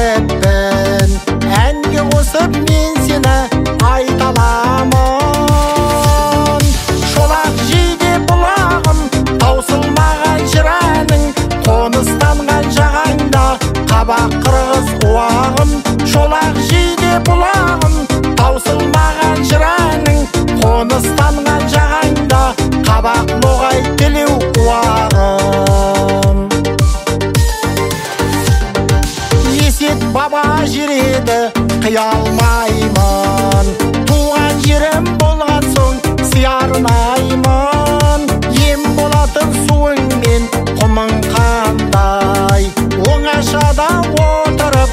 келіппін, әнге қосып мен сені айталамын. Шолақ жиде бұлағым, таусылмаған жыр әнің, қоныстанған жағаңда қабақ қырғыз уағым. Шолақ жиде бұлағым, таусылмаған жыр әнің, қоныстанған жағаңда қабақ ноғай тілеу уағым. Есет баба жер еді, қия алмаймын, туған жерім болған соң сиярнаймын. Ем болатын суыңмен құмың қандай, оңашада отырып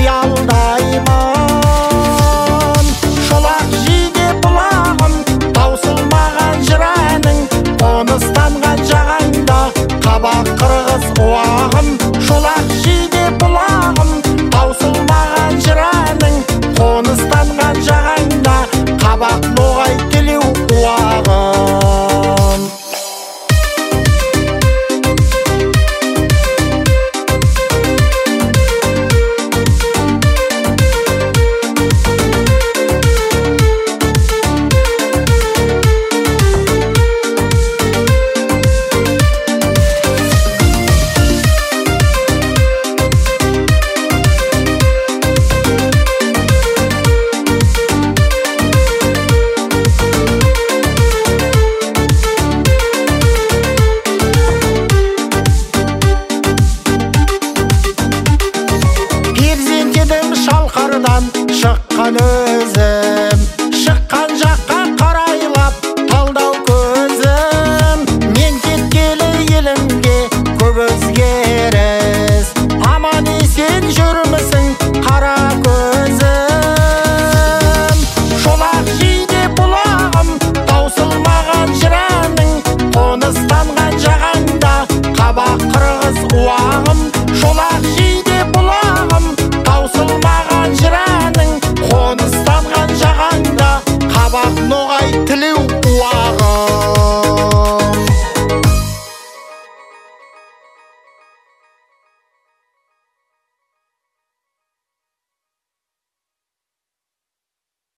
қиялдаймын. Шолақ жиде бұлағым, таусылмаған жыр әнің, қоныстанған жағаңда қабақ қырғыз уағым. Шолақ жиде бұлағым, таусылмаған жыр әнің, қоныстанған жағаңда қабақ ноғай тілеу уағым. Перзент едім шалқардан шыққан өзі,